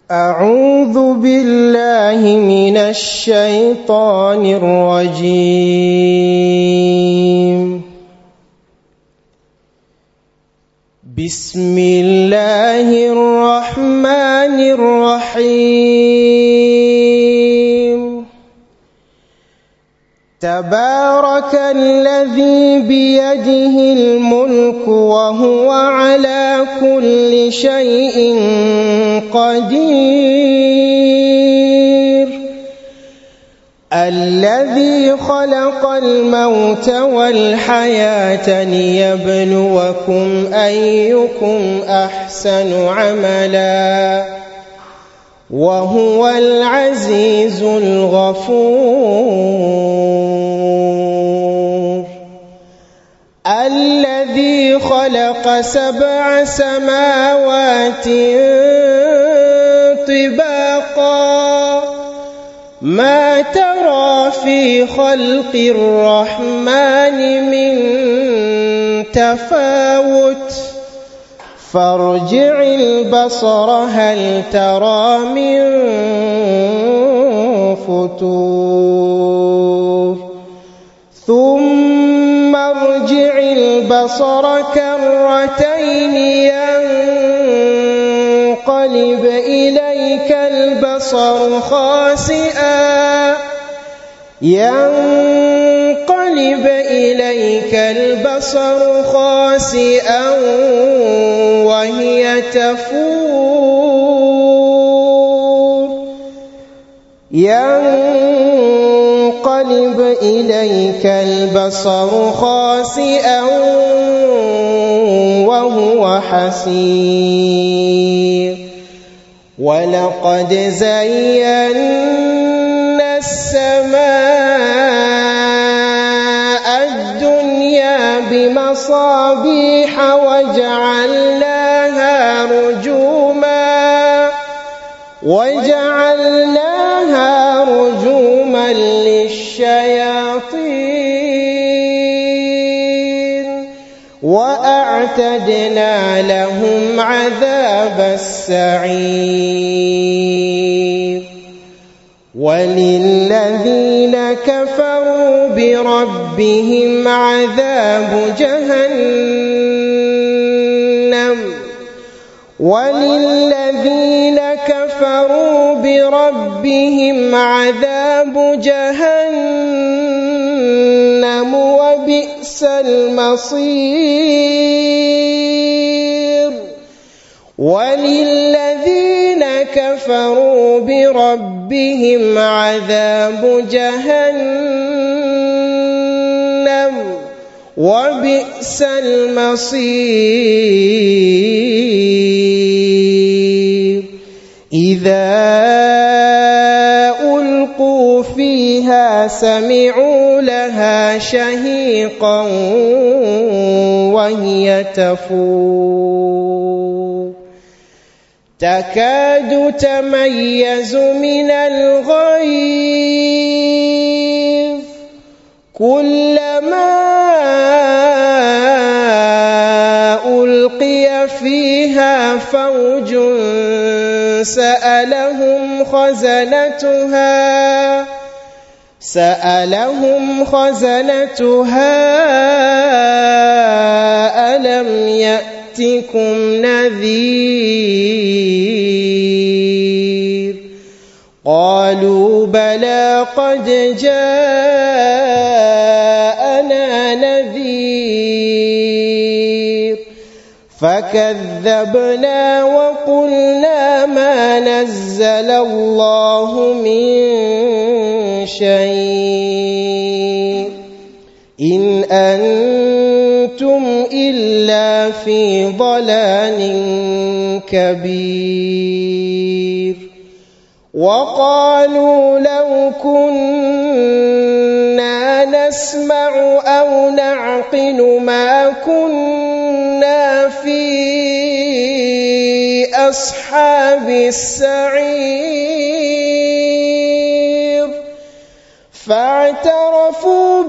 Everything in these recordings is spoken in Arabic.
أعوذ بالله من الشيطان الرجيم. بسم الله الرحمن الرحيم. تبارك الذي بيده الملك وهو على كل شيء قدير. الذي خلق الموت والحياة ليبلوكم أيكم أحسن عملا وهو العزيز الغفور. الذي خلق 7 سماوات طباقا ما ترى في خلق الرحمن من تفاوت فارجع البصر هل ترى من فطور ثم ارجع البصر كرتين ينقلب إليك البصر خاسئا وهي تفور ينقلب إليك البصر خاسئا وهو حسير. ولقد زينا السماء الدنيا بمصابيح وجعلناها رجوما للشياطين وأعتدنا لهم عذاب السعير. وللذين كفروا بربهم عذاب جهنم وبئس المصير. وللذين كفروا بربهم عذاب جهنم وبئس المصير. إذا ألقوا فيها سمعوا لها شهيقا وهي تفور تكاد تميز من الغيظ كلما ألقي فيها فوج سألهم خزنتها ألم يأتكم نذير قالوا بلى قد جاءنا نذير فكذبنا وقلنا ما نزل الله من شيء إن أنتم إلا في ضلال كبير. وقالوا لو كنا نسمع أو نعقل ما كنا في أصحاب السعير فاعترفوا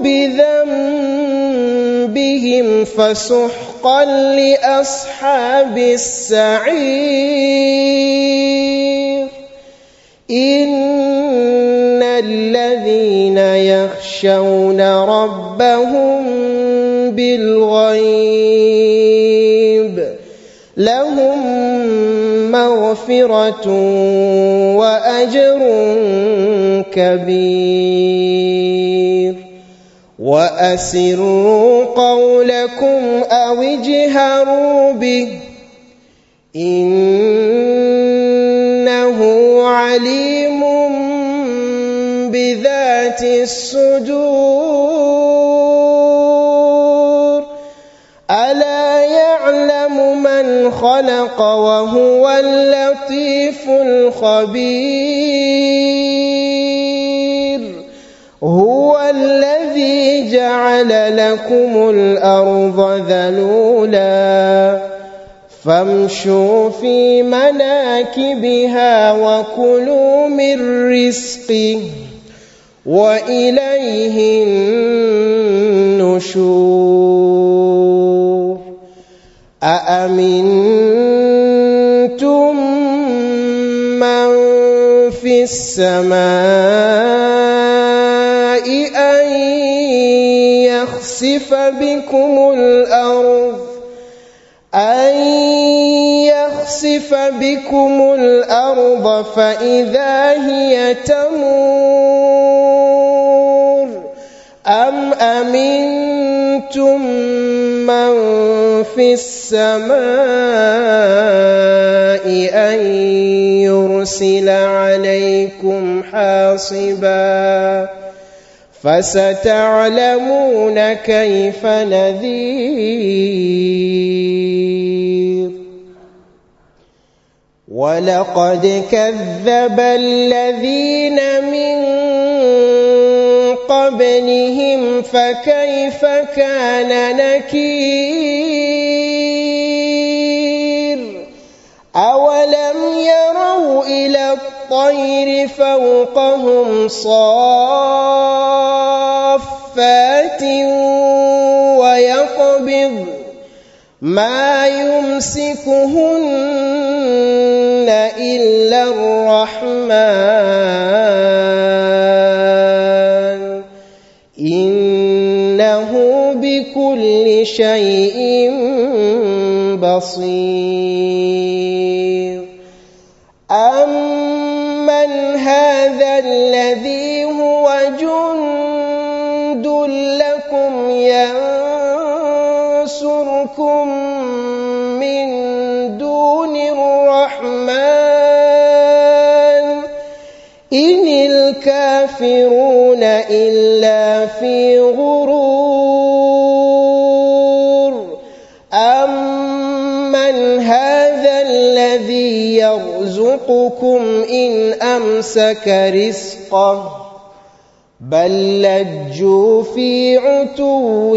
بذنبهم فسحقا لأصحاب السعير. إن الذين يخشون ربهم بالغيب لهم مغفرة وأجر كبير وأسروا قولكم أو اجهروا به إنه عليم بذات الصدور ألا يعلم من خلق وهو اللطيف الخبير هو الذي جعل لكم الأرض ذلولا فامشوا في مناكبها وكلوا من رزقه وإليه النشور أأمنتم من في السماء أن يخسف بكم الأرض فإذا هي تمور أم أمنتم من في السماء أن يرسل عليكم حاصبا فستعلمون كيف نذير ولقد كذب الذين من قبلهم فكيف كان نكير أولم يروا إلى الطير فوقهم صافات ويقبض ما يمسكهن إلا الرحمن إنه بكل شيء بصير أمن هذا الذي هو جند لكم ينصركم من دون الرحمن إن الكافرون إلا في غرور أمن هذا الذي يرزقكم إن أمسك رزقه بل لجوا في عتو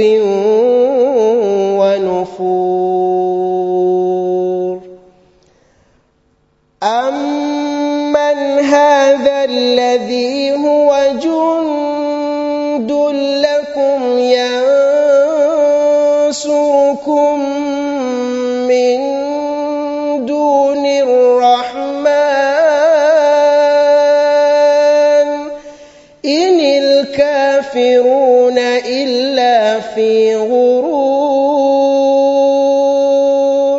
ونفور أمن هذا الذي هو جند لكم ينصركم من دون الرحمن إن الكافرون إلا في غرور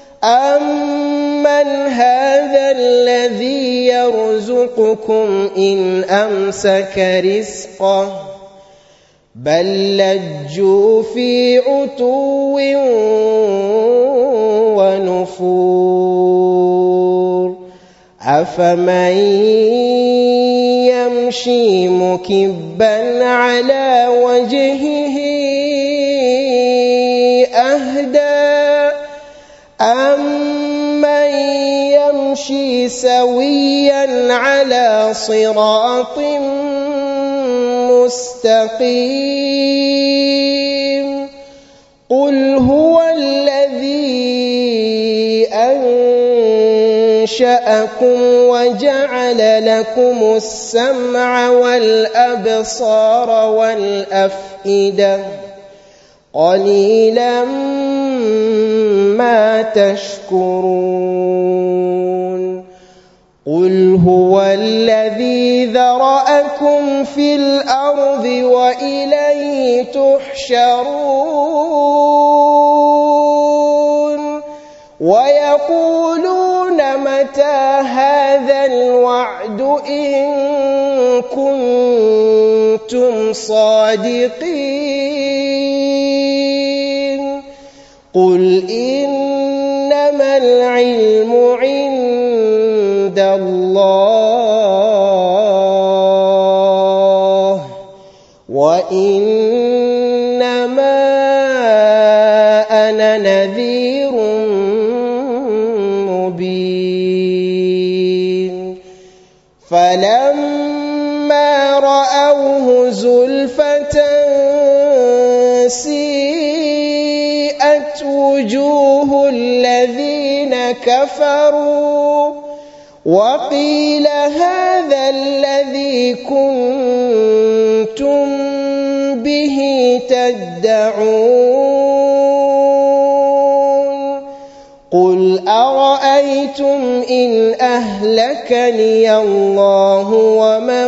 أمن هذا الذي يرزقكم إن أمسك رزقه بل لجوا في عتو ونفور أفمن يمشي مكبا على وجهه أهدى أمن يمشي سويا على صراط مستقيم قل هو الذي أنشأكم وجعل لكم السمع والأبصار والأفئدة قليلا ما تشكرون قل هو الذي ذرأكم في الأرض وإليه تحشرون ويقولون متى هذا الوعد إن كنتم صادقين قل إنما العلم عند الله وإنما أنا نذير مبين فلما رأوه زلفة سيئت وجوه الذين كفروا وقيل هذا الذي كنتم به تدعون قل أرأيتم إن أهلكني الله ومن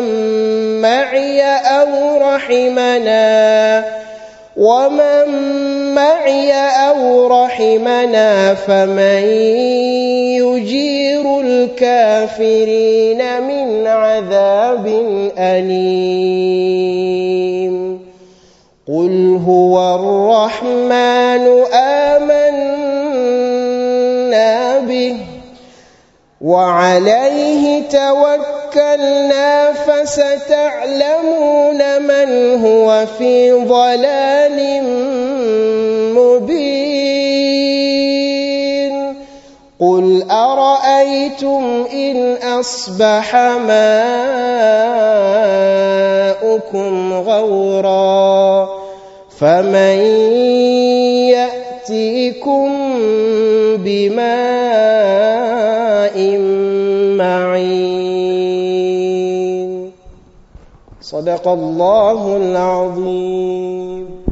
معي أو رحمنا فمن يجير الكافرين من عذاب أليم قل هو الرحمن آمنا به وعليه توكلنا فستعلمون من هو في ضلال مبين قل أرأيتم إن أصبح ماؤكم غورا فمن يأتيكم بماء معين صدق الله العظيم.